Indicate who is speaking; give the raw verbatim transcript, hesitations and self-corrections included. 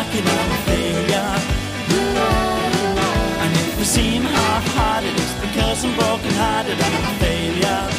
Speaker 1: working, I'm a failure. And if we seem half-hearted, it's because I'm broken-hearted and I'm a failure.